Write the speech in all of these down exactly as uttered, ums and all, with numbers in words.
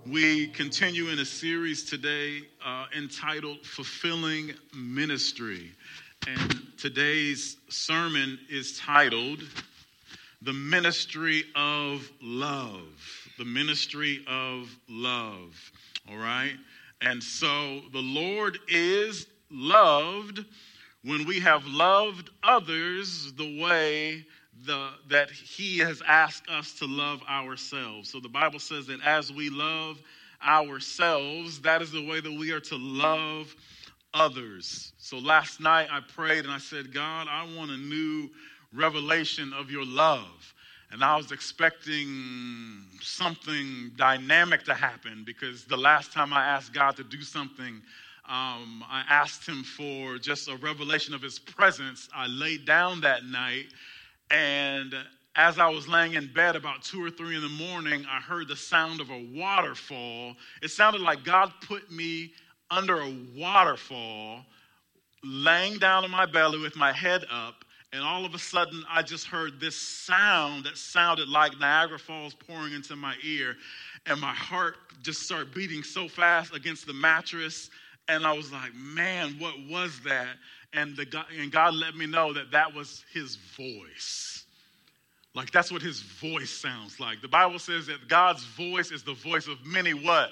We continue in a series today uh, entitled Fulfilling Ministry. And today's sermon is titled The Ministry of Love. The Ministry of Love. All right? And so the Lord is loved when we have loved others the way The, that he has asked us to love ourselves. So the Bible says that as we love ourselves, that is the way that we are to love others. So last night I prayed and I said, God, I want a new revelation of your love. And I was expecting something dynamic to happen because the last time I asked God to do something, um, I asked him for just a revelation of his presence. I laid down that night. And as I was laying in bed about two or three in the morning, I heard the sound of a waterfall. It sounded like God put me under a waterfall, laying down on my belly with my head up. And all of a sudden, I just heard this sound that sounded like Niagara Falls pouring into my ear. And my heart just started beating so fast against the mattress. And I was like, man, what was that? And, the God, and God let me know that that was his voice. Like, that's what his voice sounds like. The Bible says that God's voice is the voice of many what?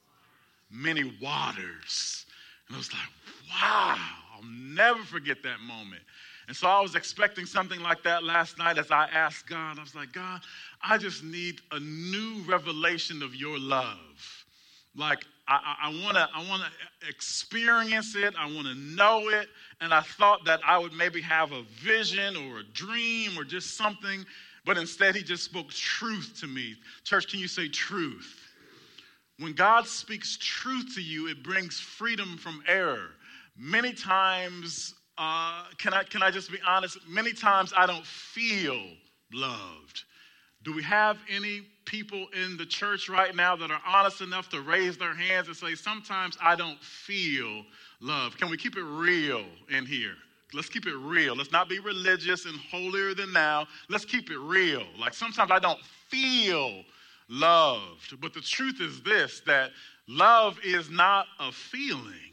Many waters. And I was like, wow, I'll never forget that moment. And so I was expecting something like that last night as I asked God. I was like, God, I just need a new revelation of your love. Like, I, I want to I want to experience it. I want to know it. And I thought that I would maybe have a vision or a dream or just something. But instead, he just spoke truth to me. Church, can you say truth? When God speaks truth to you, it brings freedom from error. Many times, uh, can I can I just be honest? Many times I don't feel loved. Do we have any people in the church right now that are honest enough to raise their hands and say, sometimes I don't feel love? Can we keep it real in here? Let's keep it real. Let's not be religious and holier than thou. Let's keep it real. Like, sometimes I don't feel loved. But the truth is this, that love is not a feeling.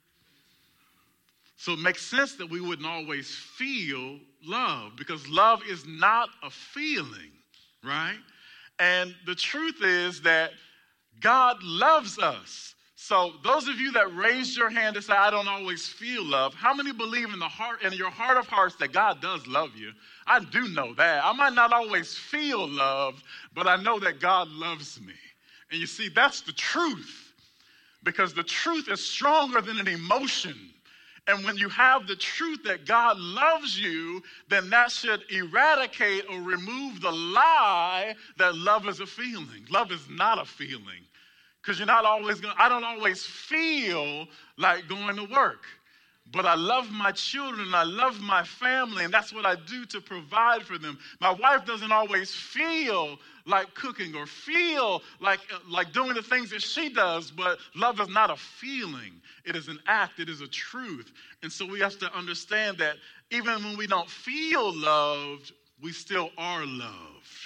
So it makes sense that we wouldn't always feel love, because love is not a feeling. Right? And the truth is that God loves us. So those of you that raised your hand and say, I don't always feel love, how many believe in the heart, in your heart of hearts, that God does love you? I do know that. I might not always feel loved, but I know that God loves me. And you see, that's the truth, because the truth is stronger than an emotion. And when you have the truth that God loves you, then that should eradicate or remove the lie that love is a feeling. Love is not a feeling. Because you're not always going to, I don't always feel like going to work. But I love my children, I love my family, and that's what I do to provide for them. My wife doesn't always feel like cooking or feel like, like doing the things that she does, but love is not a feeling. It is an act, it is a truth. And so we have to understand that even when we don't feel loved, we still are loved.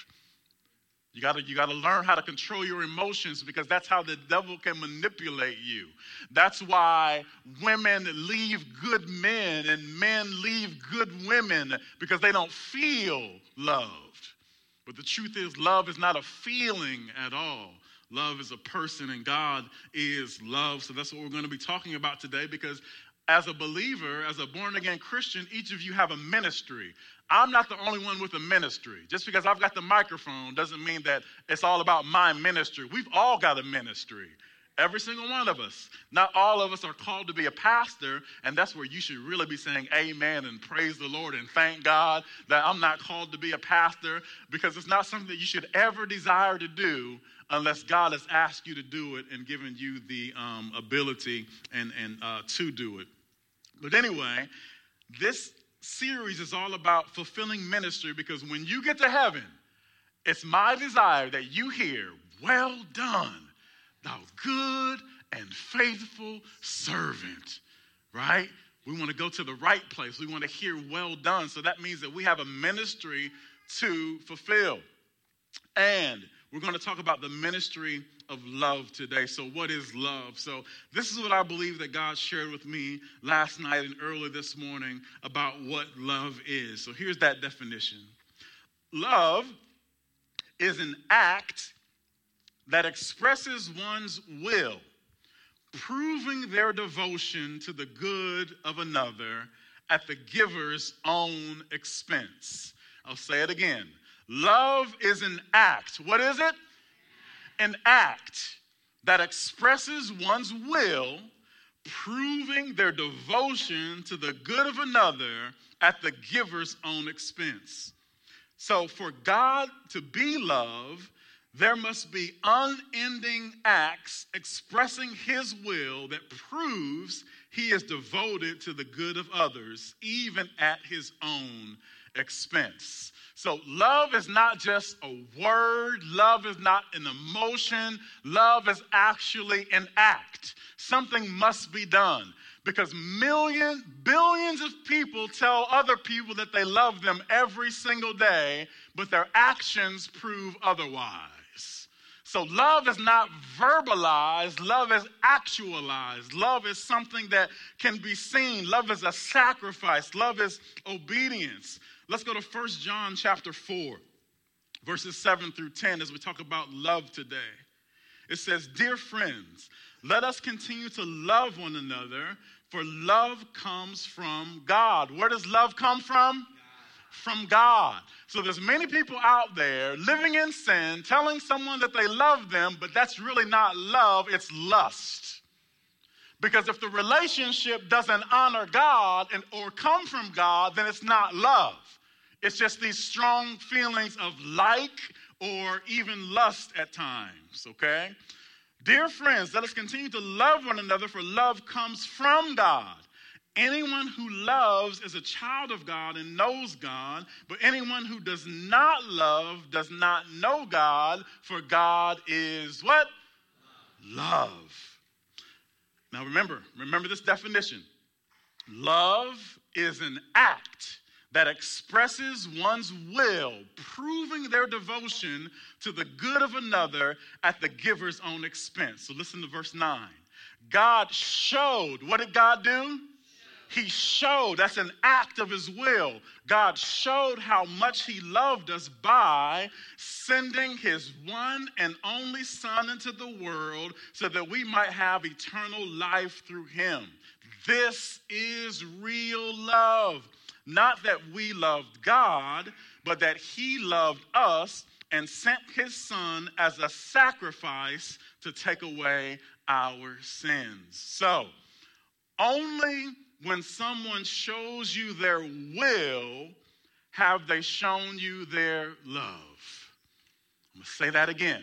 You gotta, you gotta learn how to control your emotions, because that's how the devil can manipulate you. That's why women leave good men and men leave good women, because they don't feel loved. But the truth is, love is not a feeling at all. Love is a person, and God is love. So that's what we're going to be talking about today, because as a believer, as a born-again Christian, each of you have a ministry. I'm not the only one with a ministry. Just because I've got the microphone doesn't mean that it's all about my ministry. We've all got a ministry. Every single one of us. Not all of us are called to be a pastor, and that's where you should really be saying amen and praise the Lord and thank God that I'm not called to be a pastor, because it's not something that you should ever desire to do unless God has asked you to do it and given you the um, ability and, and uh, to do it. But anyway, this series is all about fulfilling ministry, because when you get to heaven, it's my desire that you hear, well done, thou good and faithful servant, right? We want to go to the right place. We want to hear well done. So that means that we have a ministry to fulfill. And we're going to talk about the ministry of love today. So what is love? So this is what I believe that God shared with me last night and early this morning about what love is. So here's that definition. Love is an act that expresses one's will, proving their devotion to the good of another at the giver's own expense. I'll say it again. Love is an act. What is it? An act that expresses one's will, proving their devotion to the good of another at the giver's own expense. So for God to be love, there must be unending acts expressing his will that proves he is devoted to the good of others, even at his own expense. So love is not just a word. Love is not an emotion. Love is actually an act. Something must be done because millions, billions of people tell other people that they love them every single day, but their actions prove otherwise. So love is not verbalized. Love is actualized. Love is something that can be seen. Love is a sacrifice. Love is obedience. Let's go to First John chapter four, verses seven through ten as we talk about love today. It says, "Dear friends, let us continue to love one another, for love comes from God." Where does love come from? God. From God. So there's many people out there living in sin, telling someone that they love them, but that's really not love, it's lust. Because if the relationship doesn't honor God and or come from God, then it's not love. It's just these strong feelings of like or even lust at times, okay? Dear friends, let us continue to love one another, for love comes from God. Anyone who loves is a child of God and knows God, but anyone who does not love does not know God, for God is what? Love. Love. Now remember, remember this definition. Love is an act that expresses one's will, proving their devotion to the good of another at the giver's own expense. So listen to verse nine. God showed, what did God do? He showed, that's an act of his will. God showed how much he loved us by sending his one and only Son into the world so that we might have eternal life through him. This is real love. Not that we loved God, but that he loved us and sent his Son as a sacrifice to take away our sins. So, only when someone shows you their will have they shown you their love. I'm going to say that again.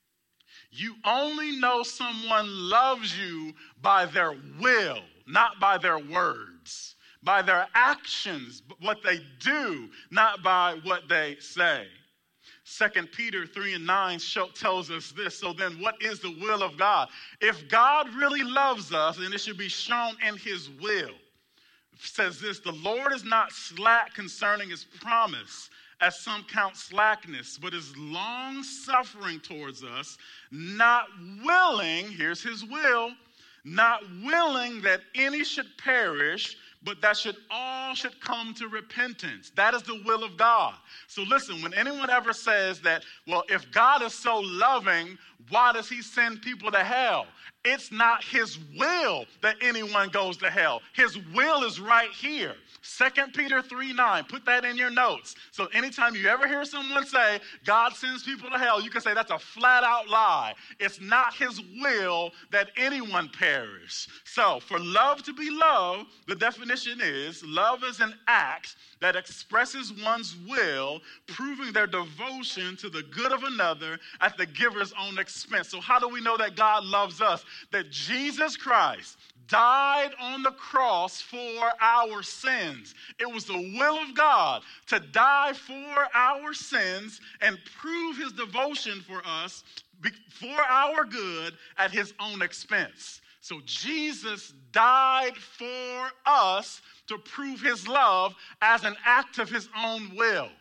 You only know someone loves you by their will, not by their words. By their actions, what they do, not by what they say. Second Peter three and nine show, tells us this. So then what is the will of God? If God really loves us, then it should be shown in his will. It says this, the Lord is not slack concerning his promise, as some count slackness, but is long-suffering towards us, not willing, here's his will, not willing that any should perish, but that should all should come to repentance. That is the will of God. So listen, when anyone ever says that, well, if God is so loving, why does he send people to hell? It's not his will that anyone goes to hell. His will is right here. Second Peter three nine, put that in your notes. So anytime you ever hear someone say, God sends people to hell, you can say that's a flat out lie. It's not his will that anyone perish. So for love to be love, the definition is love is an act that expresses one's will, proving their devotion to the good of another at the giver's own expense. So how do we know that God loves us? That Jesus Christ died on the cross for our sins. It was the will of God to die for our sins and prove his devotion for us for our good at his own expense. So Jesus died for us to prove his love as an act of his own will.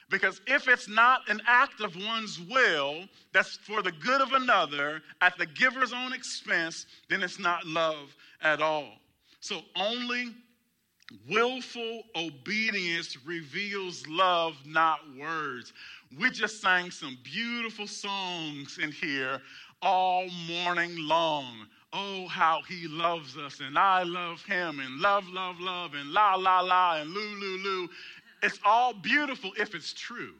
Because if it's not an act of one's will that's for the good of another at the giver's own expense, then it's not love at all. So only willful obedience reveals love, not words. We just sang some beautiful songs in here all morning long. Oh, how he loves us, and I love him, and love, love, love, and la, la, la, and loo, loo, loo. It's all beautiful if it's true.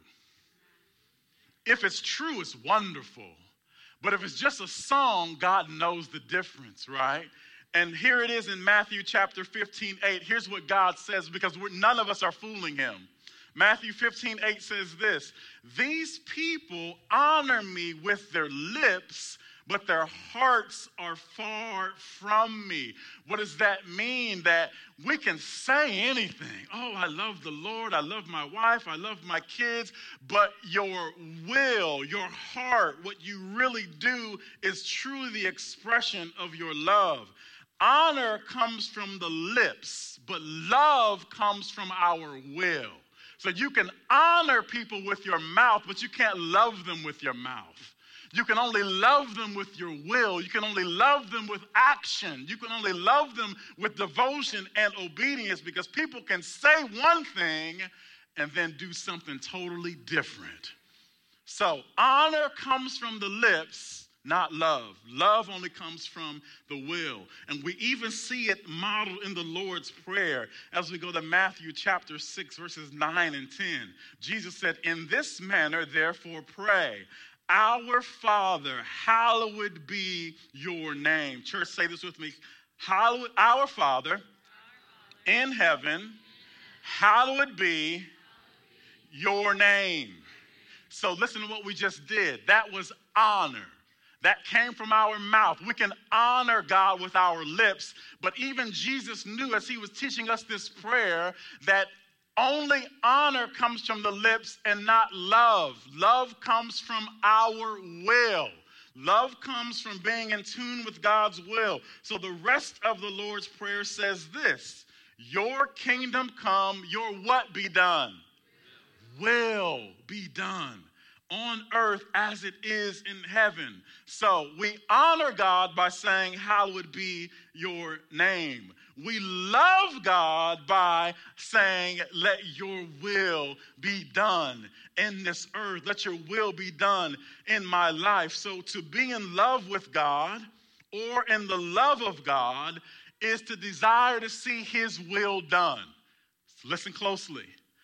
If it's true, it's wonderful. But if it's just a song, God knows the difference, right? And here it is in Matthew chapter fifteen, eight. Here's what God says, because we're, none of us are fooling him. Matthew fifteen, eight says this: these people honor me with their lips, but their hearts are far from me. What does that mean? That we can say anything. Oh, I love the Lord. I love my wife. I love my kids. But your will, your heart, what you really do is truly the expression of your love. Honor comes from the lips, but love comes from our will. So you can honor people with your mouth, but you can't love them with your mouth. You can only love them with your will. You can only love them with action. You can only love them with devotion and obedience, because people can say one thing and then do something totally different. So honor comes from the lips, not love. Love only comes from the will. And we even see it modeled in the Lord's Prayer as we go to Matthew chapter six, verses nine and ten. Jesus said, in this manner, therefore, pray. Our Father, hallowed be your name. Church, say this with me. Hallowed, our Father in heaven, hallowed be your name. So listen to what we just did. That was honor. That came from our mouth. We can honor God with our lips, but even Jesus knew as he was teaching us this prayer that only honor comes from the lips and not love. Love comes from our will. Love comes from being in tune with God's will. So the rest of the Lord's Prayer says this: your kingdom come, your what be done? Will be done on earth as it is in heaven. So we honor God by saying, hallowed be your name. We love God by saying, let your will be done in this earth. Let your will be done in my life. So to be in love with God or in the love of God is to desire to see his will done. So listen closely.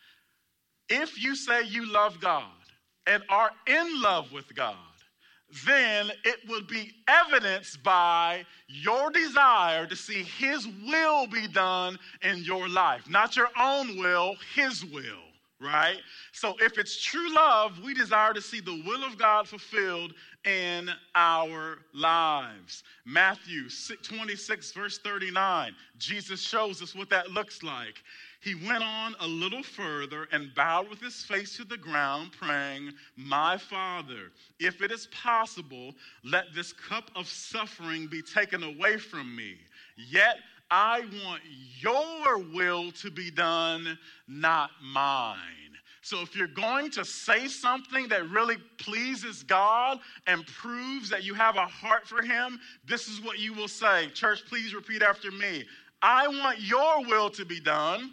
If you say you love God and are in love with God, then it will be evidenced by your desire to see his will be done in your life. Not your own will, his will, right? So if it's true love, we desire to see the will of God fulfilled in our lives. Matthew twenty-six, verse thirty-nine, Jesus shows us what that looks like. He went on a little further and bowed with his face to the ground, praying, my Father, if it is possible, let this cup of suffering be taken away from me. Yet I want your will to be done, not mine. So if you're going to say something that really pleases God and proves that you have a heart for him, this is what you will say. Church, please repeat after me. I want your will to be done,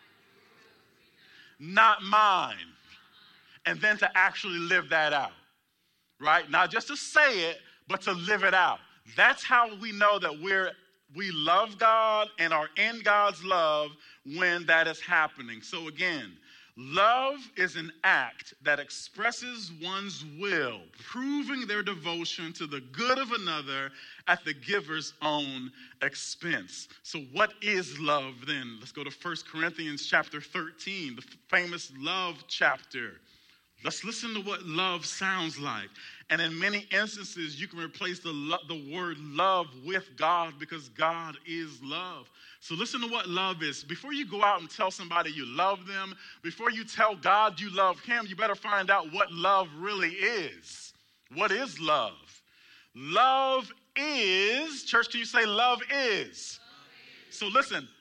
not mine. And then to actually live that out, right? Not just to say it, but to live it out. That's how we know that we're we love God and are in God's love when that is happening. So again, love is an act that expresses one's will, proving their devotion to the good of another at the giver's own expense. So what is love then? Let's go to First Corinthians chapter thirteen, the famous love chapter. Let's listen to what love sounds like. And in many instances, you can replace the, lo- the word love with God, because God is love. So listen to what love is. Before you go out and tell somebody you love them, before you tell God you love him, you better find out what love really is. What is love? Love is, church, can you say love is? Love is. So listen,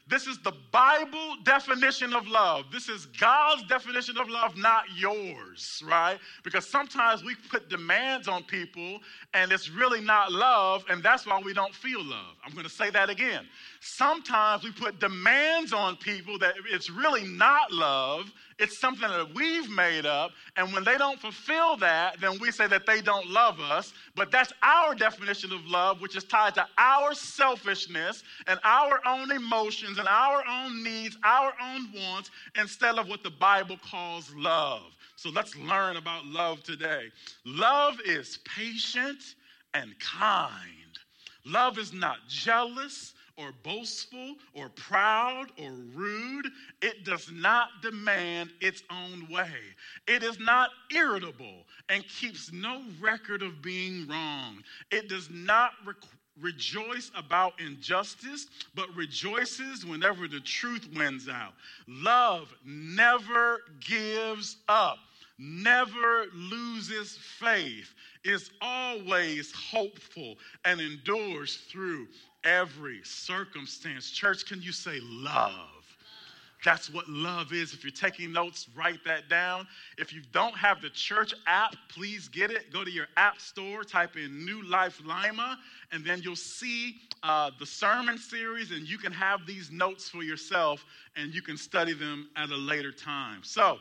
This is the Bible definition of love. This is God's definition of love, not yours, right? Because sometimes we put demands on people and it's really not love, and that's why we don't feel love. I'm going to say that again. Sometimes we put demands on people that it's really not love. It's something that we've made up, and when they don't fulfill that, then we say that they don't love us. But that's our definition of love, which is tied to our selfishness and our own emotions and our own needs, our own wants, instead of what the Bible calls love. So let's learn about love today. Love is patient and kind. Love is not jealous or boastful or proud or rude. It does not demand its own way. It is not irritable and keeps no record of being wrong. It does not re- rejoice about injustice, but rejoices whenever the truth wins out. Love never gives up, never loses faith, is always hopeful, and endures through every circumstance. Church, can you say love? That's what love is. If you're taking notes, write that down. If you don't have the church app, please get it. Go to your app store, type in New Life Lima, and then you'll see uh, the sermon series, and you can have these notes for yourself, and you can study them at a later time. So,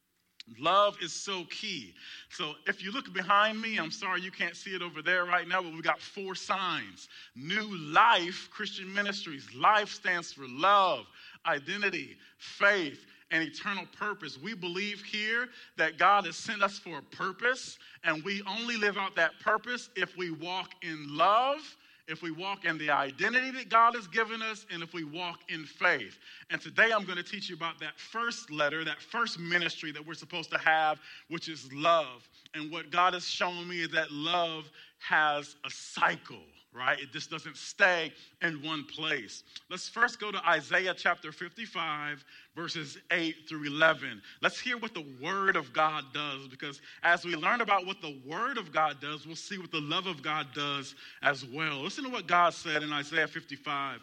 love is so key. So if you look behind me, I'm sorry you can't see it over there right now, but we got four signs. New Life Christian Ministries. Life stands for love, identity, faith, and eternal purpose. We believe here that God has sent us for a purpose, and we only live out that purpose if we walk in love, if we walk in the identity that God has given us, and if we walk in faith. And today I'm going to teach you about that first letter, that first ministry that we're supposed to have, which is love. And what God has shown me is that love has a cycle, right? It just doesn't stay in one place. Let's first go to Isaiah chapter fifty-five, verses eight through eleven. Let's hear what the Word of God does, because as we learn about what the Word of God does, we'll see what the love of God does as well. Listen to what God said in Isaiah fifty-five.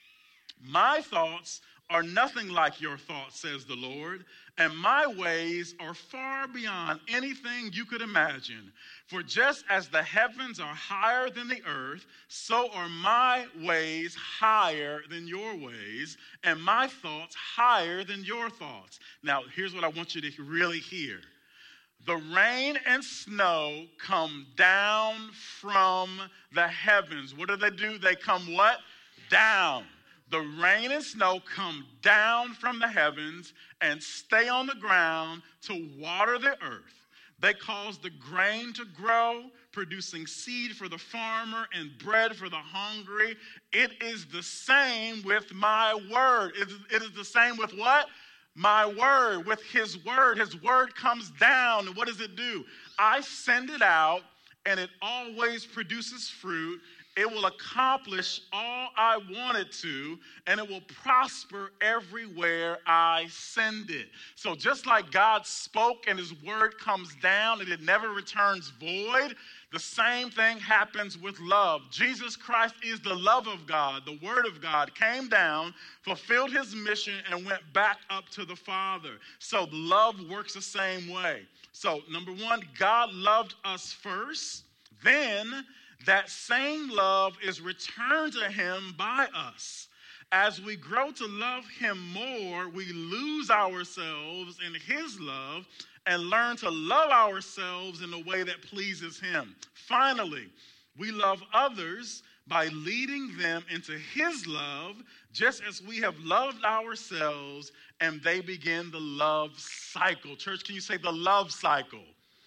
My thoughts are nothing like your thoughts, says the Lord, and my ways are far beyond anything you could imagine. For just as the heavens are higher than the earth, so are my ways higher than your ways, and my thoughts higher than your thoughts. Now, here's what I want you to really hear. The rain and snow come down from the heavens. What do they do? They come what? Down. The rain and snow come down from the heavens and stay on the ground to water the earth. They cause the grain to grow, producing seed for the farmer and bread for the hungry. It is the same with my word. It is, it is the same with what? My word, with his word. His word comes down, and what does it do? I send it out, and it always produces fruit. It will accomplish all I want it to, and it will prosper everywhere I send it. So just like God spoke and his word comes down and it never returns void, the same thing happens with love. Jesus Christ is the love of God. The word of God came down, fulfilled his mission, and went back up to the Father. So love works the same way. So number one, God loved us first. Then that same love is returned to him by us. As we grow to love him more, we lose ourselves in his love and learn to love ourselves in a way that pleases him. Finally, we love others by leading them into his love, just as we have loved ourselves, and they begin the love cycle. Church, can you say the love cycle?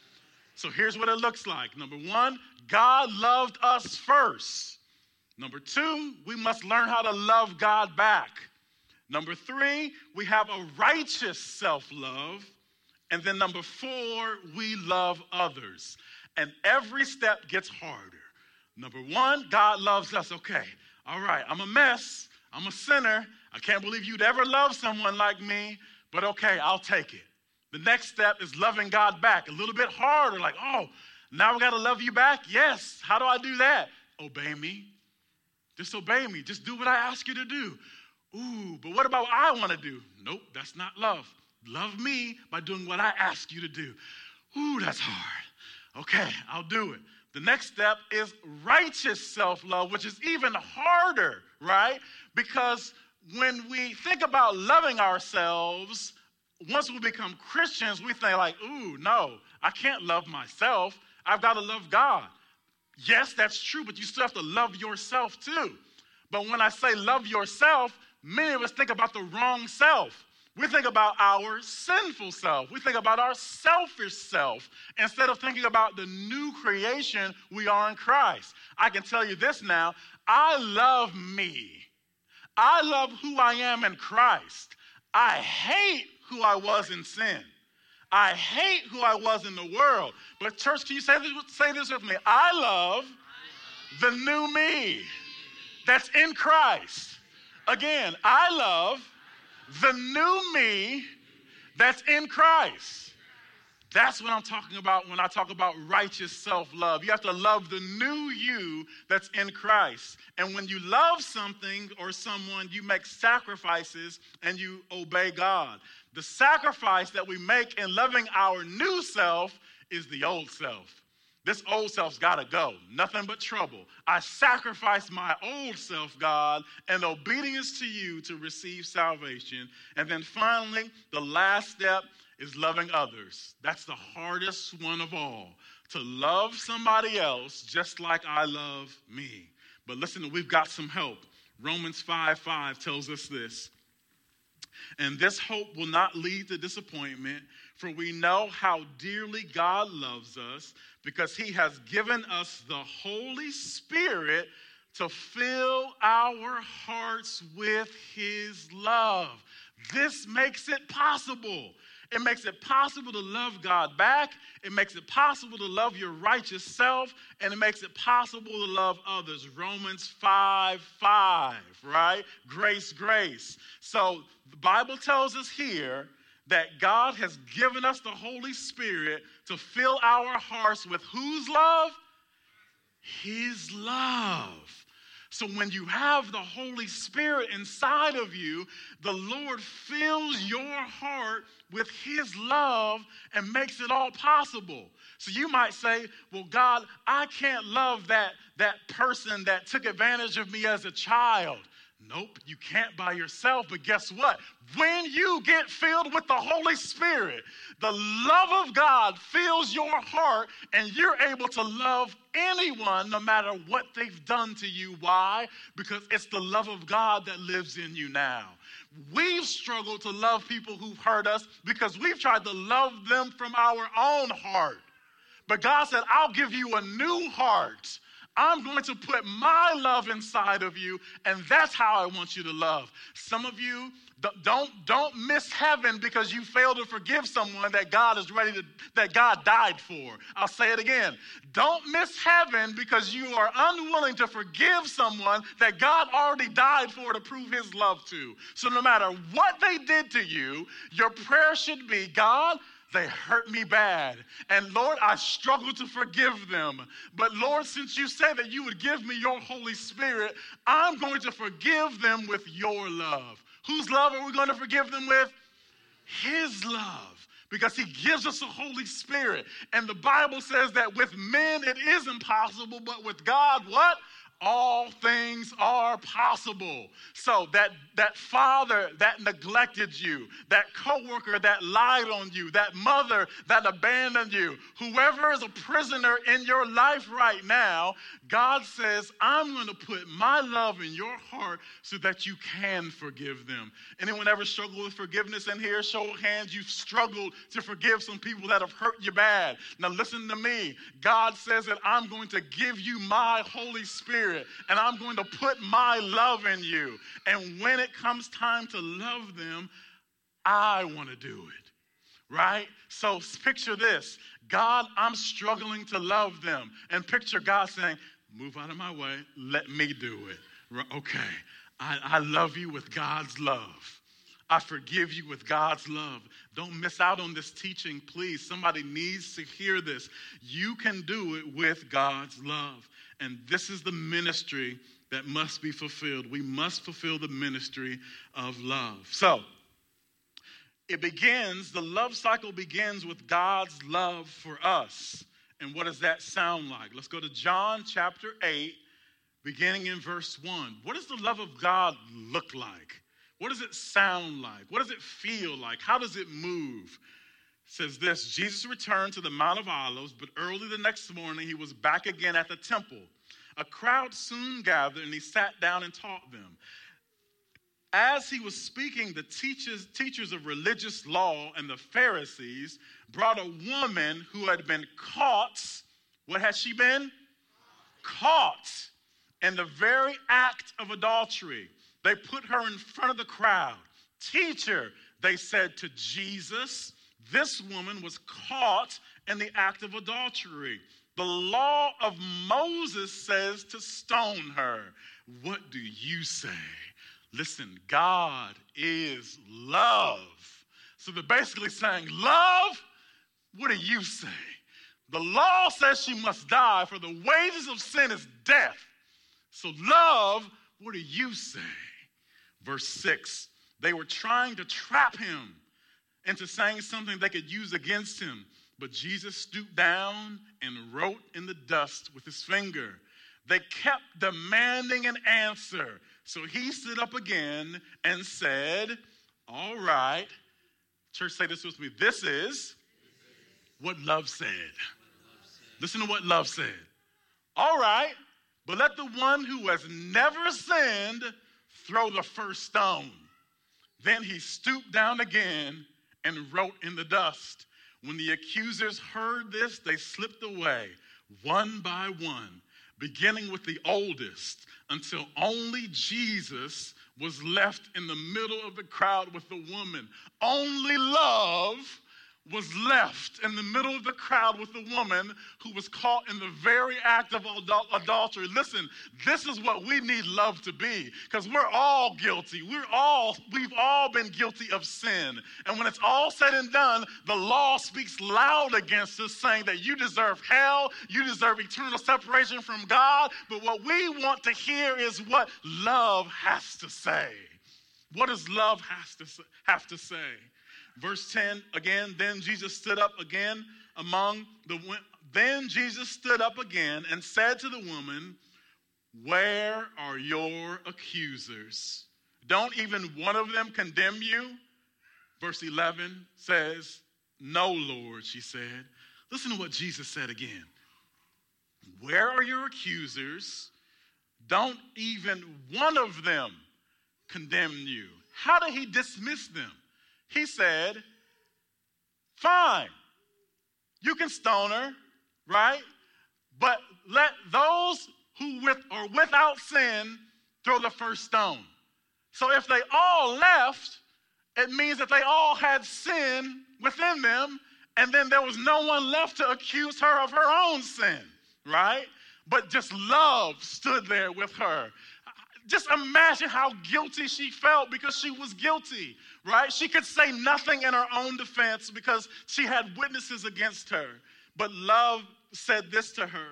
So here's what it looks like. Number one, God loved us first. Number two, we must learn how to love God back. Number three, we have a righteous self-love. And then number four, we love others. And every step gets harder. Number one, God loves us. Okay, all right, I'm a mess. I'm a sinner. I can't believe you'd ever love someone like me, but okay, I'll take it. The next step is loving God back. A little bit harder, like, oh, now we got to love you back? Yes. How do I do that? Obey me. Just obey me. Just do what I ask you to do. Ooh, but what about what I want to do? Nope, that's not love. Love me by doing what I ask you to do. Ooh, that's hard. Okay, I'll do it. The next step is righteous self-love, which is even harder, right? Because when we think about loving ourselves, once we become Christians, we think like, ooh, no, I can't love myself. I've got to love God. Yes, that's true, but you still have to love yourself too. But when I say love yourself, many of us think about the wrong self. We think about our sinful self. We think about our selfish self instead of thinking about the new creation we are in Christ. I can tell you this now. I love me. I love who I am in Christ. I hate who I was in sin. I hate who I was in the world. But church, can you say this, say this with me? I love the new me that's in Christ. Again, I love the new me that's in Christ. That's what I'm talking about when I talk about righteous self-love. You have to love the new you that's in Christ. And when you love something or someone, you make sacrifices and you obey God. The sacrifice that we make in loving our new self is the old self. This old self's got to go. Nothing but trouble. I sacrifice my old self, God, in obedience to you to receive salvation. And then finally, the last step is loving others. That's the hardest one of all. To love somebody else just like I love me. But listen, we've got some help. Romans five five tells us this. And this hope will not lead to disappointment, for we know how dearly God loves us, because he has given us the Holy Spirit to fill our hearts with his love. This makes it possible. It makes it possible to love God back. It makes it possible to love your righteous self. And it makes it possible to love others. Romans five five, right? Grace, grace. So the Bible tells us here that God has given us the Holy Spirit to fill our hearts with whose love? His love. So when you have the Holy Spirit inside of you, the Lord fills your heart with his love and makes it all possible. So you might say, well, God, I can't love that, that person that took advantage of me as a child. Nope, you can't by yourself, but guess what? When you get filled with the Holy Spirit, the love of God fills your heart and you're able to love anyone no matter what they've done to you. Why? Because it's the love of God that lives in you now. We've struggled to love people who've hurt us because we've tried to love them from our own heart. But God said, I'll give you a new heart. I'm going to put my love inside of you, and that's how I want you to love. Some of you don't, don't miss heaven because you failed to forgive someone that God is ready to, that God died for. I'll say it again. Don't miss heaven because you are unwilling to forgive someone that God already died for to prove his love to. So no matter what they did to you, your prayer should be, God, they hurt me bad. And Lord, I struggle to forgive them. But Lord, since you said that you would give me your Holy Spirit, I'm going to forgive them with your love. Whose love are we going to forgive them with? His love. Because he gives us a Holy Spirit. And the Bible says that with men it is impossible, but with God, what? All things are possible. So that, that father that neglected you, that coworker that lied on you, that mother that abandoned you, whoever is a prisoner in your life right now, God says, I'm going to put my love in your heart so that you can forgive them. Anyone ever struggle with forgiveness in here? Show of hands, you've struggled to forgive some people that have hurt you bad. Now listen to me. God says that I'm going to give you my Holy Spirit. And I'm going to put my love in you. And when it comes time to love them, I want to do it. Right? So picture this. God, I'm struggling to love them. And picture God saying, move out of my way. Let me do it. Okay. I, I love you with God's love. I forgive you with God's love. Don't miss out on this teaching, please. Somebody needs to hear this. You can do it with God's love. And this is the ministry that must be fulfilled. We must fulfill the ministry of love. So, it begins, the love cycle begins with God's love for us. And what does that sound like? Let's go to John chapter eight, beginning in verse one. What does the love of God look like? What does it sound like? What does it feel like? How does it move? It says this, Jesus returned to the Mount of Olives, but early the next morning he was back again at the temple. A crowd soon gathered and he sat down and taught them. As he was speaking, the teachers, teachers of religious law and the Pharisees brought a woman who had been caught. What had she been? Caught in the very act of adultery. They put her in front of the crowd. Teacher, they said to Jesus, this woman was caught in the act of adultery. The law of Moses says to stone her. What do you say? Listen, God is love. So they're basically saying, love, what do you say? The law says she must die, for the wages of sin is death. So love, what do you say? Verse six, they were trying to trap him into saying something they could use against him. But Jesus stooped down and wrote in the dust with his finger. They kept demanding an answer. So he stood up again and said, all right. Church, say this with me. This is what love said. Listen to what love said. All right, but let the one who has never sinned throw the first stone. Then he stooped down again and wrote in the dust. When the accusers heard this, they slipped away one by one, beginning with the oldest, until only Jesus was left in the middle of the crowd with the woman. Only love was left in the middle of the crowd with the woman who was caught in the very act of adul- adultery. Listen, this is what we need love to be, because we're all guilty. We're all, we've all been guilty of sin. And when it's all said and done, the law speaks loud against us, saying that you deserve hell, you deserve eternal separation from God. But what we want to hear is what love has to say. What does love has to have to say? Verse ten, again, then Jesus stood up again among the, then Jesus stood up again and said to the woman, where are your accusers? Don't even one of them condemn you? Verse eleven says, no, Lord, she said. Listen to what Jesus said again. Where are your accusers? Don't even one of them condemn you. How did he dismiss them? He said, fine, you can stone her, right? But let those who with are without sin throw the first stone. So if they all left, it means that they all had sin within them, and then there was no one left to accuse her of her own sin, right? But just love stood there with her. Just imagine how guilty she felt because she was guilty, right? She could say nothing in her own defense because she had witnesses against her. But love said this to her.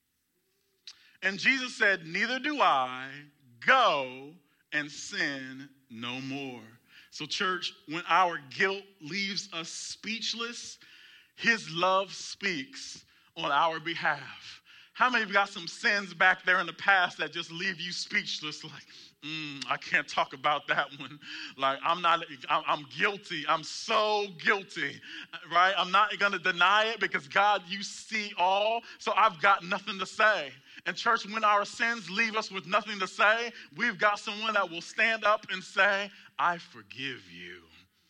And Jesus said, neither do I. Go and sin no more. So church, when our guilt leaves us speechless, his love speaks on our behalf. How many of you got some sins back there in the past that just leave you speechless? Like, mm, I can't talk about that one. Like, I'm not, I'm, I'm guilty. I'm so guilty, right? I'm not going to deny it because God, you see all. So I've got nothing to say. And church, when our sins leave us with nothing to say, we've got someone that will stand up and say, I forgive you.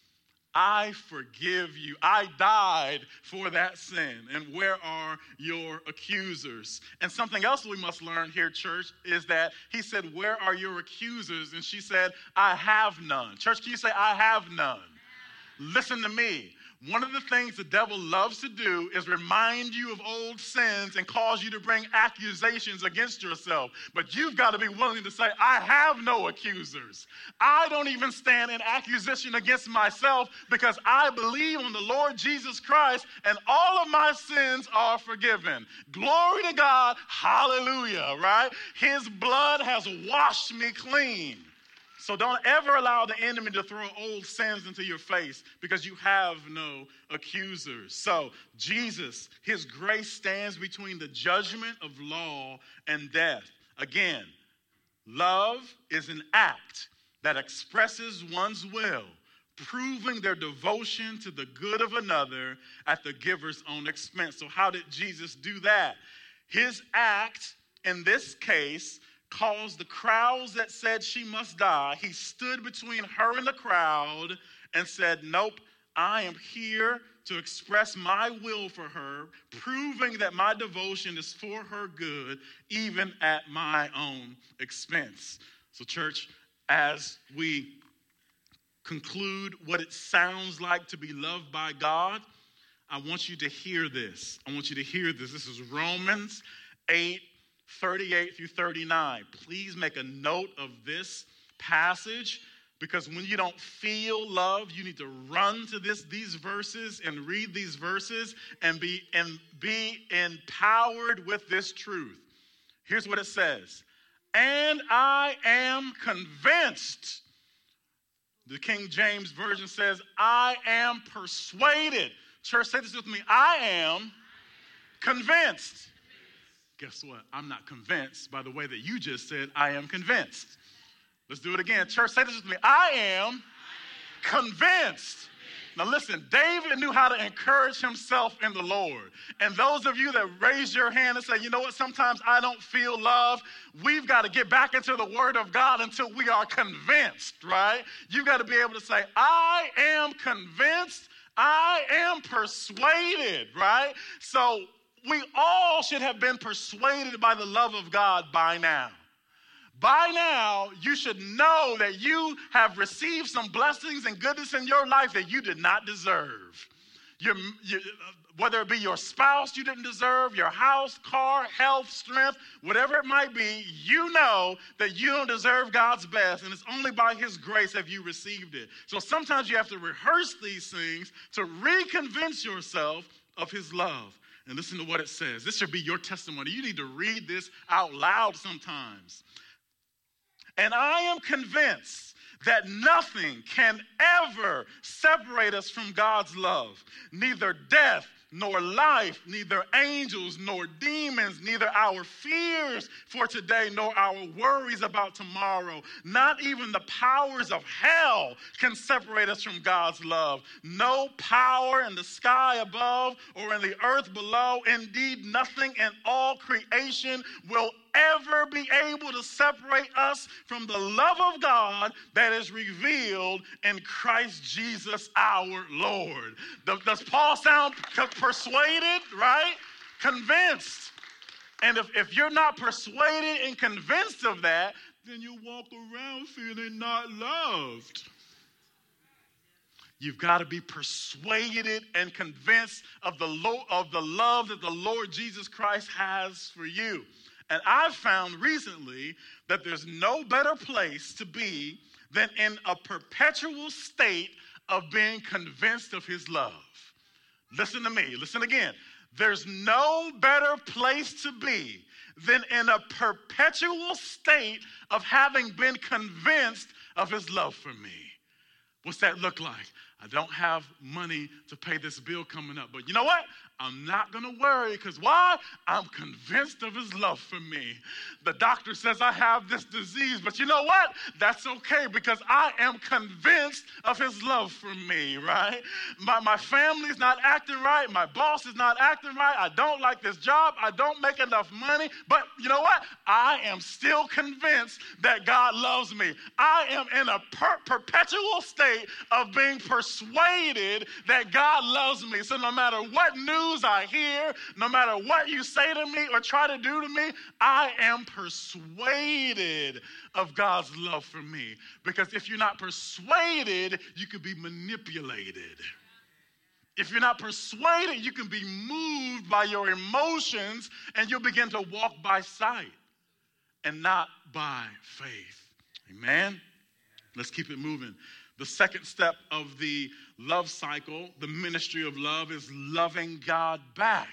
I forgive you. I died for that sin. And where are your accusers? And something else we must learn here, church, is that he said, where are your accusers? And she said, I have none. Church, can you say, I have none? Listen to me. One of the things the devil loves to do is remind you of old sins and cause you to bring accusations against yourself. But you've got to be willing to say, I have no accusers. I don't even stand in accusation against myself because I believe on the Lord Jesus Christ and all of my sins are forgiven. Glory to God. Hallelujah, right? His blood has washed me clean. So don't ever allow the enemy to throw old sins into your face because you have no accusers. So Jesus, his grace stands between the judgment of law and death. Again, love is an act that expresses one's will, proving their devotion to the good of another at the giver's own expense. So how did Jesus do that? His act, in this case, caused the crowds that said she must die. He stood between her and the crowd and said, nope, I am here to express my will for her, proving that my devotion is for her good, even at my own expense. So, church, as we conclude what it sounds like to be loved by God, I want you to hear this. I want you to hear this. This is Romans eight, thirty-eight through thirty-nine. Please make a note of this passage because when you don't feel love, you need to run to this, these verses and read these verses and be, and be empowered with this truth. Here's what it says. And I am convinced. The King James Version says, I am persuaded. Church, say this with me. I am convinced. Guess what? I'm not convinced by the way that you just said, I am convinced. Let's do it again. Church, say this with me. I am convinced. Now listen, David knew how to encourage himself in the Lord. And those of you that raise your hand and say, you know what, sometimes I don't feel love, we've got to get back into the Word of God until we are convinced, right? You've got to be able to say, I am convinced, I am persuaded, right? So we all should have been persuaded by the love of God by now. By now, you should know that you have received some blessings and goodness in your life that you did not deserve. Your, your, whether it be your spouse you didn't deserve, your house, car, health, strength, whatever it might be, you know that you don't deserve God's best, and it's only by his grace have you received it. So sometimes you have to rehearse these things to reconvince yourself of his love. And listen to what it says. This should be your testimony. You need to read this out loud sometimes. And I am convinced that nothing can ever separate us from God's love. Neither death, nor life, neither angels, nor demons, neither our fears for today, nor our worries about tomorrow. Not even the powers of hell can separate us from God's love. No power in the sky above or in the earth below. Indeed, nothing in all creation will ever be able to separate us from the love of God that is revealed in Christ Jesus our Lord. Does Paul sound persuaded, right? Convinced. And if, if you're not persuaded and convinced of that, then you walk around feeling not loved. You've got to be persuaded and convinced of the, lo- of the love that the Lord Jesus Christ has for you. And I've found recently that there's no better place to be than in a perpetual state of being convinced of his love. Listen to me. Listen again. There's no better place to be than in a perpetual state of having been convinced of his love for me. What's that look like? I don't have money to pay this bill coming up, but you know what? I'm not going to worry because why? I'm convinced of his love for me. The doctor says I have this disease, but you know what? That's okay because I am convinced of his love for me, right? My, my family's not acting right. My boss is not acting right. I don't like this job. I don't make enough money, but you know what? I am still convinced that God loves me. I am in a per- perpetual state of being persuaded that God loves me. So no matter what news I hear, no matter what you say to me or try to do to me, I am persuaded of God's love for me. Because if you're not persuaded, you could be manipulated. If you're not persuaded, you can be moved by your emotions, and you'll begin to walk by sight and not by faith. Amen? Let's keep it moving. The second step of the love cycle, the ministry of love, is loving God back.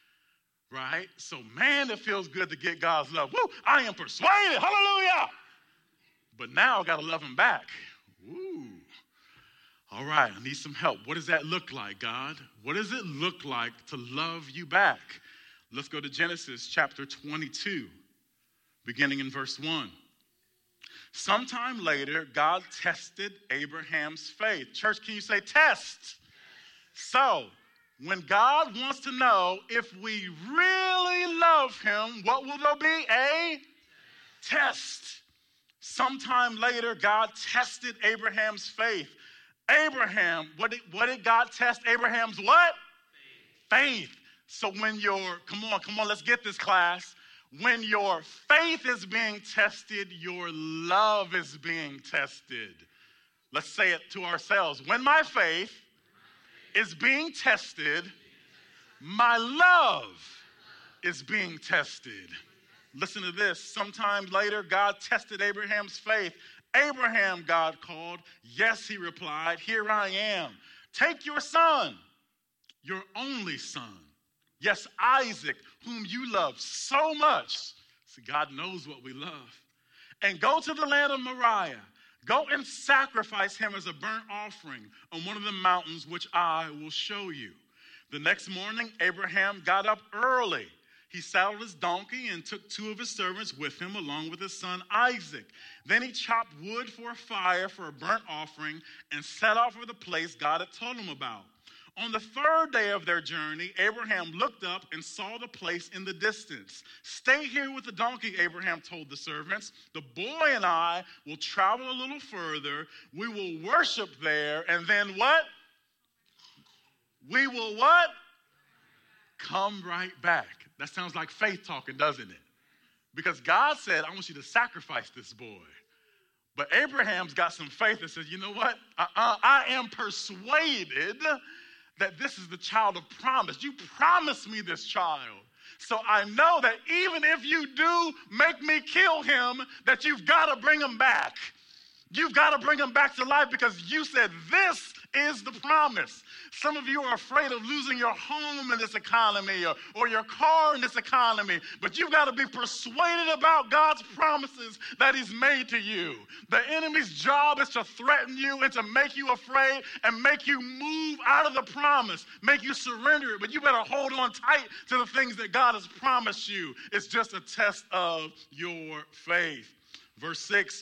Right? So, man, it feels good to get God's love. Woo! I am persuaded. Hallelujah! But now I got to love him back. Woo! All right, I need some help. What does that look like, God? What does it look like to love you back? Let's go to Genesis chapter twenty-two, beginning in verse one. Sometime later, God tested Abraham's faith. Church, can you say test? So, when God wants to know if we really love him, what will there be? A test. Sometime later, God tested Abraham's faith. Abraham, what did, what did God test Abraham's what? Faith. Faith. So when your, come on, come on, let's get this, class. When your faith is being tested, your love is being tested. Let's say it to ourselves. When my faith is being tested, my love is being tested. Listen to this. Sometime later, God tested Abraham's faith. Abraham, God called. Yes, he replied, here I am. Take your son, your only son. Yes, Isaac, whom you love so much. See, God knows what we love. And go to the land of Moriah. Go and sacrifice him as a burnt offering on one of the mountains which I will show you. The next morning, Abraham got up early. He saddled his donkey and took two of his servants with him, along with his son Isaac. Then he chopped wood for a fire for a burnt offering and set off for the place God had told him about. On the third day of their journey, Abraham looked up and saw the place in the distance. Stay here with the donkey, Abraham told the servants. The boy and I will travel a little further. We will worship there, and then what? We will what? Come right back. That sounds like faith talking, doesn't it? Because God said, I want you to sacrifice this boy. But Abraham's got some faith that says, you know what? Uh-uh, I am persuaded that this is the child of promise. You promised me this child. So I know that even if you do make me kill him, that you've got to bring him back. You've got to bring him back to life because you said this is the promise. Some of you are afraid of losing your home in this economy or, or your car in this economy, but you've got to be persuaded about God's promises that he's made to you. The enemy's job is to threaten you and to make you afraid and make you move out of the promise, make you surrender it, but you better hold on tight to the things that God has promised you. It's just a test of your faith. Verse six.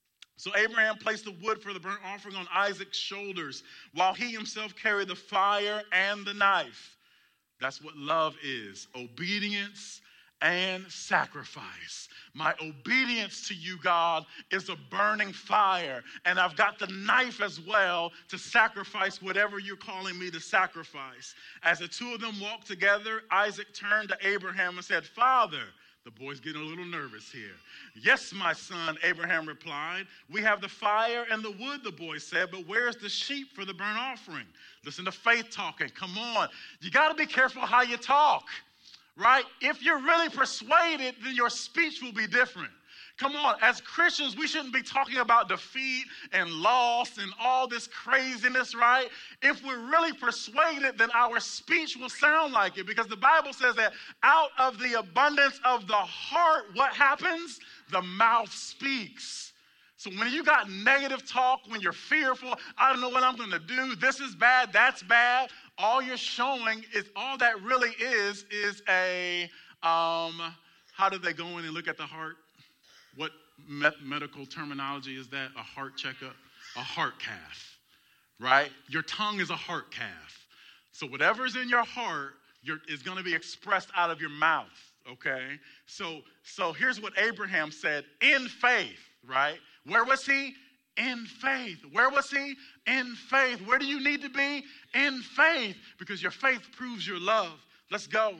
So Abraham placed the wood for the burnt offering on Isaac's shoulders while he himself carried the fire and the knife. That's what love is, obedience and sacrifice. My obedience to you, God, is a burning fire, and I've got the knife as well to sacrifice whatever you're calling me to sacrifice. As the two of them walked together, Isaac turned to Abraham and said, Father. The boy's getting a little nervous here. Yes, my son, Abraham replied. We have the fire and the wood, the boy said, but where's the sheep for the burnt offering? Listen to faith talking. Come on. You got to be careful how you talk, right? If you're really persuaded, then your speech will be different. Come on, as Christians, we shouldn't be talking about defeat and loss and all this craziness, right? If we're really persuaded, then our speech will sound like it, because the Bible says that out of the abundance of the heart, what happens? The mouth speaks. So when you got negative talk, when you're fearful, I don't know what I'm going to do, this is bad, that's bad, all you're showing is, all that really is, is a, um, how do they go in and look at the heart? What me- medical terminology is that? A heart checkup? A heart cath, right? Your tongue is a heart cath. So whatever's in your heart you're, is going to be expressed out of your mouth, okay? So, so here's what Abraham said, in faith, right? Where was he? In faith. Where was he? In faith. Where do you need to be? In faith, because your faith proves your love. Let's go.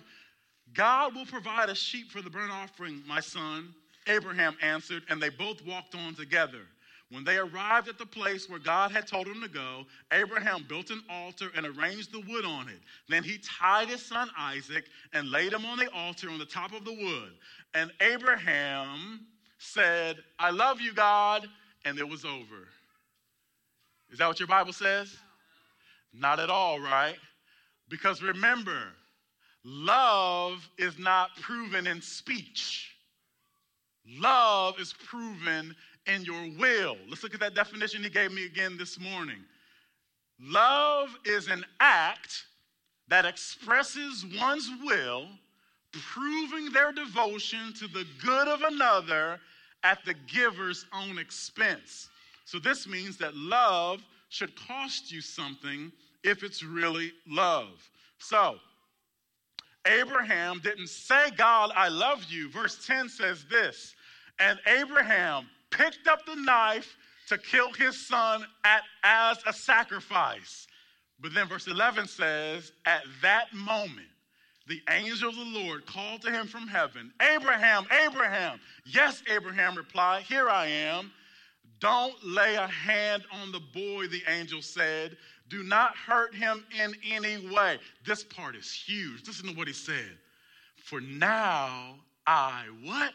God will provide a sheep for the burnt offering, my son. Abraham answered, and they both walked on together. When they arrived at the place where God had told him to go, Abraham built an altar and arranged the wood on it. Then he tied his son Isaac and laid him on the altar on the top of the wood. And Abraham said, I love you, God, and it was over. Is that what your Bible says? Not at all, right? Because remember, love is not proven in speech. Love is proven in your will. Let's look at that definition he gave me again this morning. Love is an act that expresses one's will, proving their devotion to the good of another at the giver's own expense. So this means that love should cost you something if it's really love. So, Abraham didn't say, God, I love you. Verse ten says this, and Abraham picked up the knife to kill his son at, as a sacrifice. But then verse eleven says, at that moment, the angel of the Lord called to him from heaven, Abraham, Abraham. Yes, Abraham replied, here I am. Don't lay a hand on the boy, the angel said. Do not hurt him in any way. This part is huge. Listen to what he said. For now I what?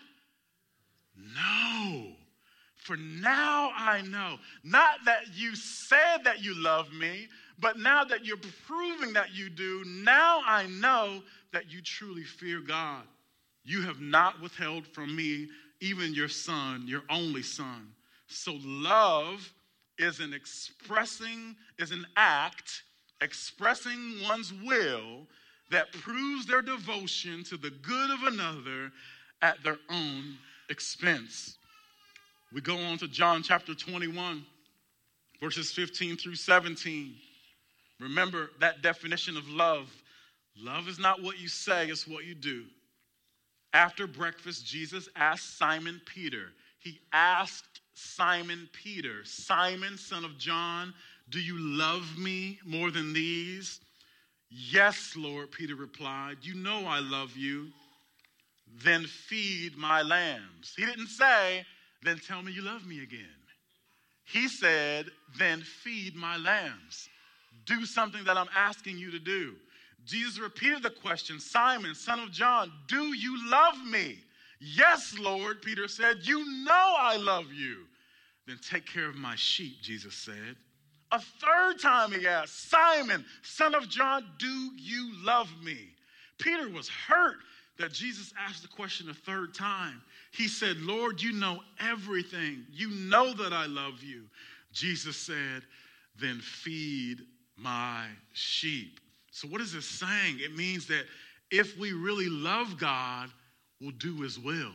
Know. For now I know. Not that you said that you love me, but now that you're proving that you do, now I know that you truly fear God. You have not withheld from me even your son, your only son. So love is an expressing, is an act expressing one's will that proves their devotion to the good of another at their own expense. We go on to John chapter twenty-one, verses fifteen through seventeen. Remember that definition of love. Love is not what you say, it's what you do. After breakfast, Jesus asked Simon Peter. He asked Simon Peter, Simon, son of John, do you love me more than these? Yes, Lord, Peter replied. You know I love you. Then feed my lambs. He didn't say, then tell me you love me again. He said, then feed my lambs. Do something that I'm asking you to do. Jesus repeated the question, Simon, son of John, do you love me? Yes, Lord, Peter said, you know I love you. Then take care of my sheep, Jesus said. A third time he asked, Simon, son of John, do you love me? Peter was hurt that Jesus asked the question a third time. He said, Lord, you know everything. You know that I love you. Jesus said, then feed my sheep. So what is this saying? It means that if we really love God, we'll do his will.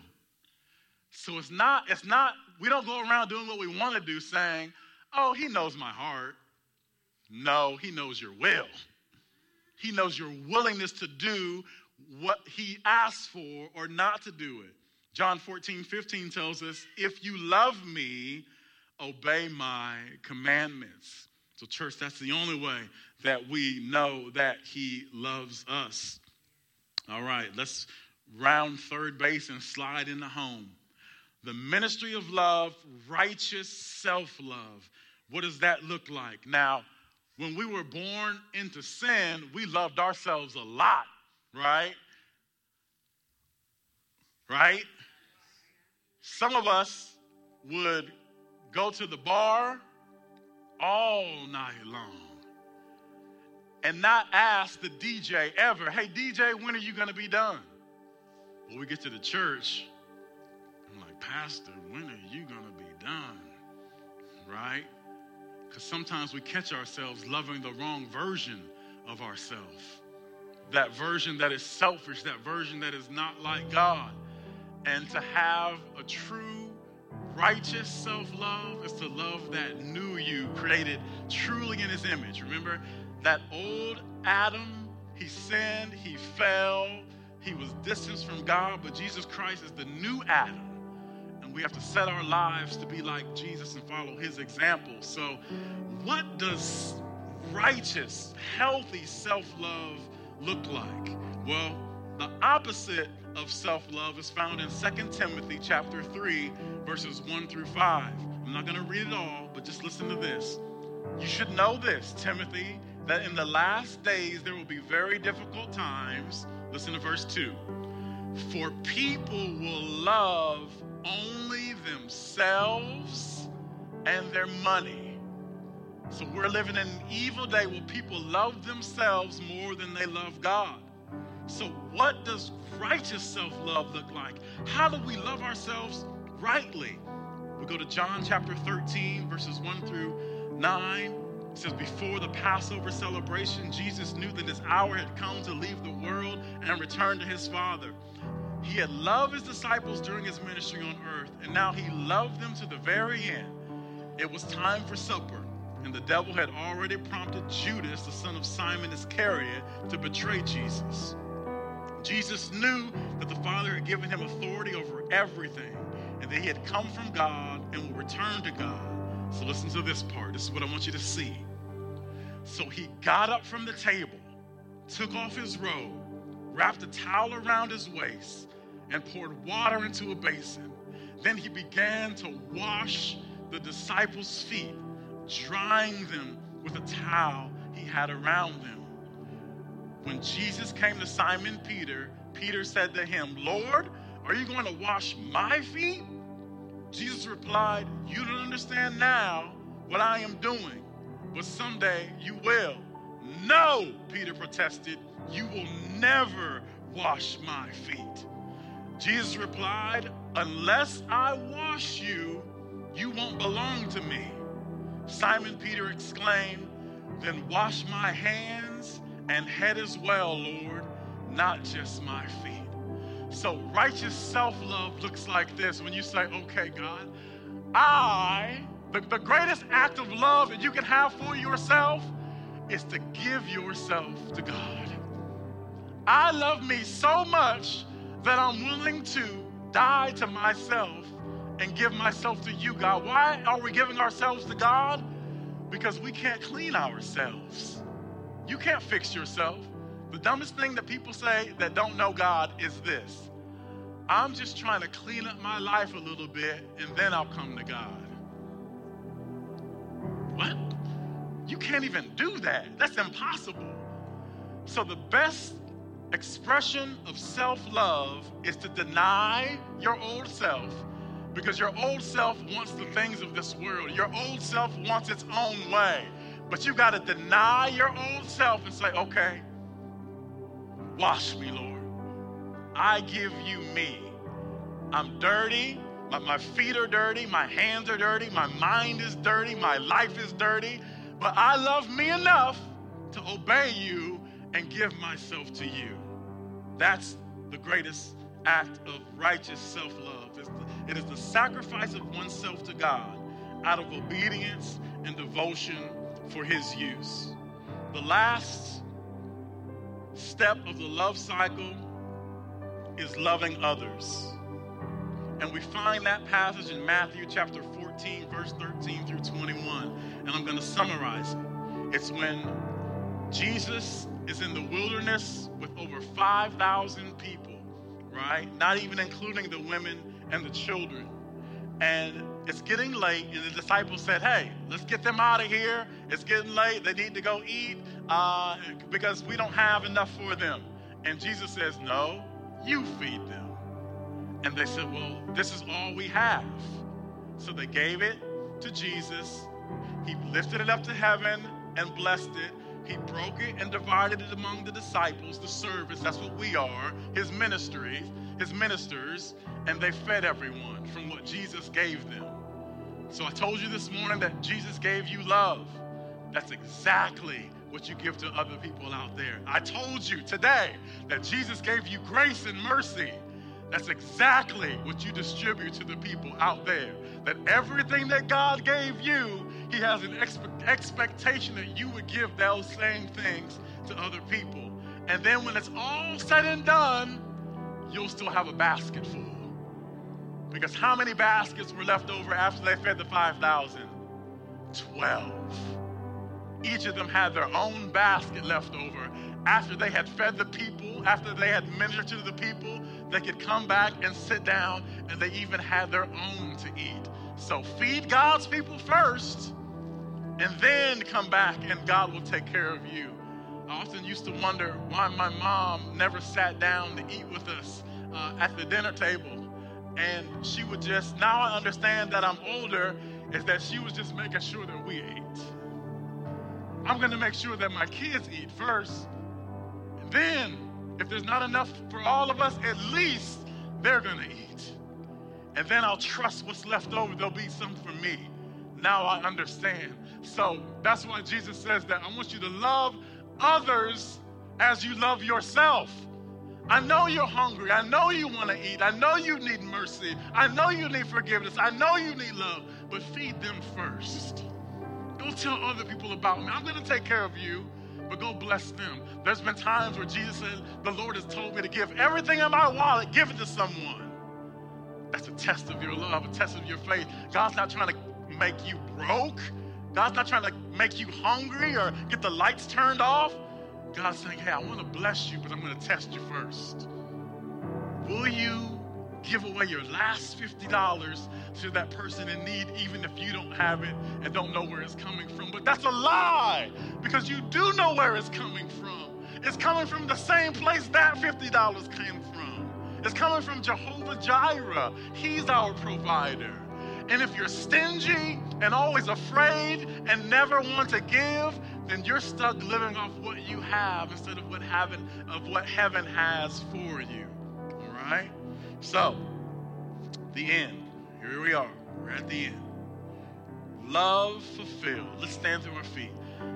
So it's not, it's not, we don't go around doing what we want to do saying, oh, he knows my heart. No, he knows your will. He knows your willingness to do what he asks for or not to do it. John fourteen fifteen tells us, if you love me, obey my commandments. So church, that's the only way that we know that he loves us. All right, let's round third base and slide into home. The ministry of love, righteous self-love. What does that look like? Now, when we were born into sin, we loved ourselves a lot, right? Right? Some of us would go to the bar all night long and not ask the D J ever, hey, D J, when are you going to be done? When we get to the church, I'm like, Pastor, when are you going to be done? Right? Because sometimes we catch ourselves loving the wrong version of ourselves. That version that is selfish, that version that is not like God. And to have a true, righteous self-love is to love that new you, created truly in his image. Remember, that old Adam, he sinned, he fell, he was distanced from God, but Jesus Christ is the new Adam. And we have to set our lives to be like Jesus and follow his example. So what does righteous, healthy self-love look like? Well, the opposite of self-love is found in Second Timothy chapter three, verses one through five. I'm not going to read it all, but just listen to this. You should know this, Timothy, that in the last days there will be very difficult times. Listen to verse two. For people will love only themselves and their money. So we're living in an evil day where people love themselves more than they love God. So what does righteous self-love look like? How do we love ourselves rightly? We go to John chapter thirteen, verses one through nine. It says, before the Passover celebration, Jesus knew that his hour had come to leave the world and return to his Father. He had loved his disciples during his ministry on earth, and now he loved them to the very end. It was time for supper, and the devil had already prompted Judas, the son of Simon Iscariot, to betray Jesus. Jesus knew that the Father had given him authority over everything, and that he had come from God and will return to God. So listen to this part. This is what I want you to see. So he got up from the table, took off his robe, wrapped a towel around his waist, and poured water into a basin. Then he began to wash the disciples' feet, drying them with a towel he had around them. When Jesus came to Simon Peter, Peter said to him, Lord, are you going to wash my feet? Jesus replied, you don't understand now what I am doing, but someday you will. No, Peter protested, you will never wash my feet. Jesus replied, unless I wash you, you won't belong to me. Simon Peter exclaimed, then wash my hands and head as well, Lord, not just my feet. So righteous self-love looks like this. When you say, okay, God, I, the, the greatest act of love that you can have for yourself is to give yourself to God. I love me so much that I'm willing to die to myself and give myself to you, God. Why are we giving ourselves to God? Because we can't clean ourselves. You can't fix yourself. The dumbest thing that people say that don't know God is this: I'm just trying to clean up my life a little bit and then I'll come to God. What? You can't even do that. That's impossible. So the best expression of self-love is to deny your old self, because your old self wants the things of this world. Your old self wants its own way. But you got to deny your old self and say, okay, wash me, Lord. I give you me. I'm dirty. My, my feet are dirty. My hands are dirty. My mind is dirty. My life is dirty. But I love me enough to obey you and give myself to you. That's the greatest act of righteous self-love. It's the, it is the sacrifice of oneself to God out of obedience and devotion for his use. The last step of the love cycle is loving others. And we find that passage in Matthew chapter fourteen, verse thirteen through twenty-one. And I'm going to summarize it. It's when Jesus is in the wilderness with over five thousand people, right? Not even including the women and the children. And it's getting late, and the disciples said, hey, let's get them out of here. It's getting late. They need to go eat uh, because we don't have enough for them. And Jesus says, no, you feed them. And they said, well, this is all we have. So they gave it to Jesus. He lifted it up to heaven and blessed it. He broke it and divided it among the disciples, the service. That's what we are, his ministry, his ministers. And they fed everyone from what Jesus gave them. So I told you this morning that Jesus gave you love. That's exactly what you give to other people out there. I told you today that Jesus gave you grace and mercy. That's exactly what you distribute to the people out there. That everything that God gave you, he has an expe- expectation that you would give those same things to other people. And then when it's all said and done, you'll still have a basket full. Because how many baskets were left over after they fed the five thousand? Twelve. Each of them had their own basket left over after they had fed the people, after they had ministered to the people, they could come back and sit down, and they even had their own to eat. So feed God's people first, and then come back, and God will take care of you. I often used to wonder why my mom never sat down to eat with us uh, at the dinner table. And she would just, now I understand that I'm older, is that she was just making sure that we ate. I'm going to make sure that my kids eat first. And then, if there's not enough for all of us, at least they're going to eat. And then I'll trust what's left over. There'll be some for me. Now I understand. So that's why Jesus says that I want you to love others as you love yourself. I know you're hungry. I know you want to eat. I know you need mercy. I know you need forgiveness. I know you need love. But feed them first. Go tell other people about me. I'm going to take care of you, but go bless them. There's been times where Jesus said, the Lord has told me to give everything in my wallet, give it to someone. That's a test of your love, a test of your faith. God's not trying to make you broke. God's not trying to make you hungry or get the lights turned off. God's saying, hey, I want to bless you, but I'm going to test you first. Will you give away your last fifty dollars to that person in need, even if you don't have it and don't know where it's coming from? But that's a lie, because you do know where it's coming from. It's coming from the same place that fifty dollars came from. It's coming from Jehovah Jireh. He's our provider. And if you're stingy and always afraid and never want to give, then you're stuck living off what you have instead of what heaven, of what heaven has for you. All right? So, the end. Here we are. We're at the end. Love fulfilled. Let's stand to our feet.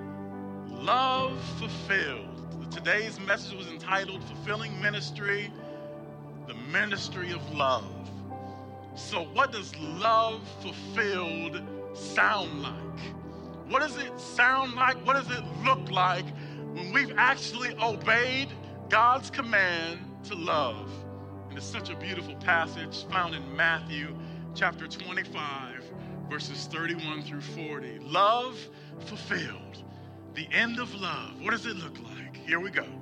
Love fulfilled. Today's message was entitled Fulfilling Ministry, the Ministry of Love. So what does love fulfilled sound like? What does it sound like? What does it look like when we've actually obeyed God's command to love? And it's such a beautiful passage found in Matthew chapter twenty-five, verses thirty-one through forty. Love fulfilled. The end of love. What does it look like? Here we go.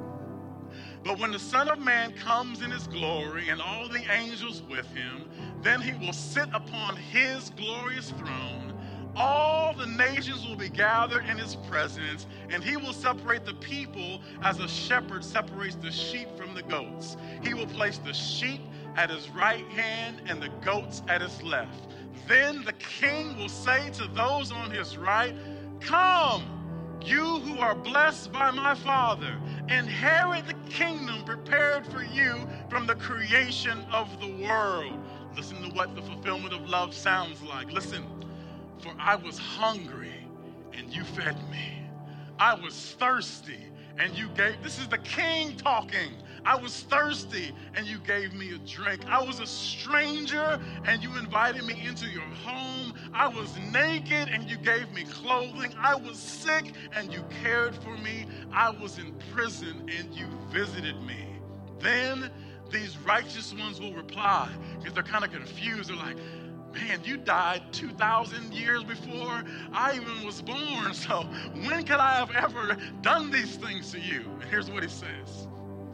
But when the Son of Man comes in his glory and all the angels with him, then he will sit upon his glorious throne. All the nations will be gathered in his presence, and he will separate the people as a shepherd separates the sheep from the goats. He will place the sheep at his right hand and the goats at his left. Then the king will say to those on his right, come, you who are blessed by my Father, inherit the kingdom prepared for you from the creation of the world. Listen to what the fulfillment of love sounds like. Listen, for I was hungry and you fed me. I was thirsty and you gave, this is the king talking. I was thirsty and you gave me a drink. I was a stranger and you invited me into your home. I was naked and you gave me clothing. I was sick and you cared for me. I was in prison and you visited me. Then these righteous ones will reply, because they're kind of confused. They're like, man, you died two thousand years before I even was born. So when could I have ever done these things to you? And here's what he says.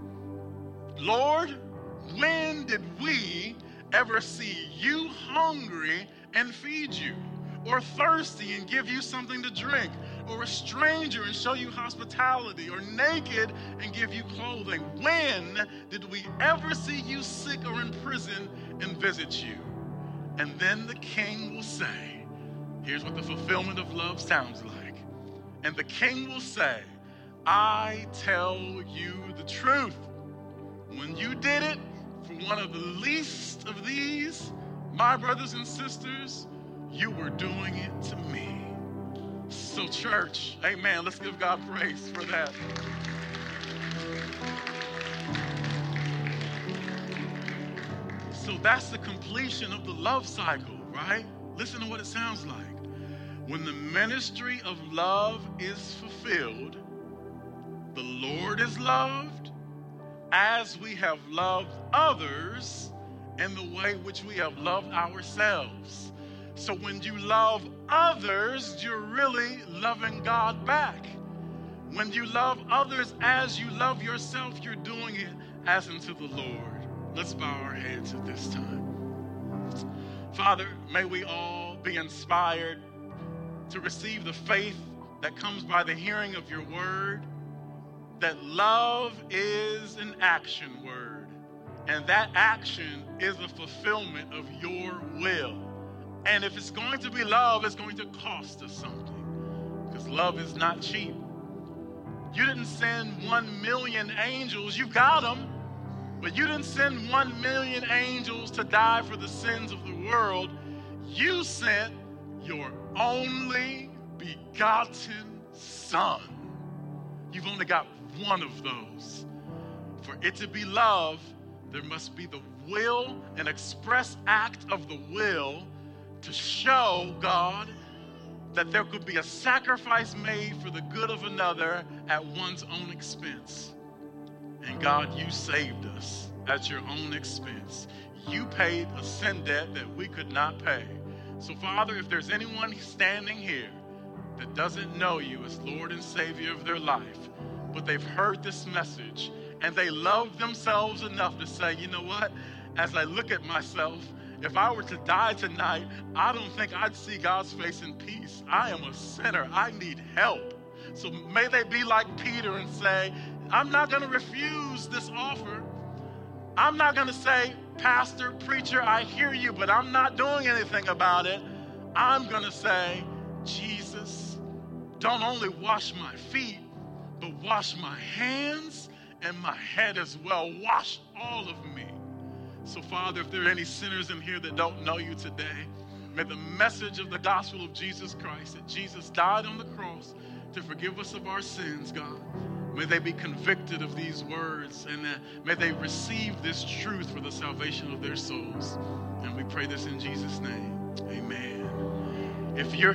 Lord, when did we ever see you hungry and feed you, or thirsty and give you something to drink, or a stranger and show you hospitality, or naked and give you clothing? When did we ever see you sick or in prison and visit you? And then the king will say, here's what the fulfillment of love sounds like. And the king will say, I tell you the truth. When you did it for one of the least of these, my brothers and sisters, you were doing it to me. So church, amen. Let's give God praise for that. So that's the completion of the love cycle, right? Listen to what it sounds like. When the ministry of love is fulfilled, the Lord is loved as we have loved others in the way which we have loved ourselves. So when you love others, you're really loving God back. When you love others as you love yourself, you're doing it as unto the Lord. Let's bow our heads at this time. Father, may we all be inspired to receive the faith that comes by the hearing of your word, that love is an action word, and that action is a fulfillment of your will. And if it's going to be love, it's going to cost us something, because love is not cheap. You didn't send one million angels. You got them, but you didn't send one million angels to die for the sins of the world. You sent your only begotten Son. You've only got one of those. For it to be love, there must be the will, an express act of the will to show God that there could be a sacrifice made for the good of another at one's own expense. And God, you saved us at your own expense. You paid a sin debt that we could not pay. So, Father, if there's anyone standing here that doesn't know you as Lord and Savior of their life, but they've heard this message and they love themselves enough to say, you know what, as I look at myself, if I were to die tonight, I don't think I'd see God's face in peace. I am a sinner. I need help. So may they be like Peter and say, I'm not going to refuse this offer. I'm not going to say, pastor, preacher, I hear you, but I'm not doing anything about it. I'm going to say, Jesus, don't only wash my feet, but wash my hands and my head as well. Wash all of me. So, Father, if there are any sinners in here that don't know you today, may the message of the gospel of Jesus Christ, that Jesus died on the cross to forgive us of our sins, God, may they be convicted of these words, and uh, may they receive this truth for the salvation of their souls. And we pray this in Jesus' name. Amen. If you're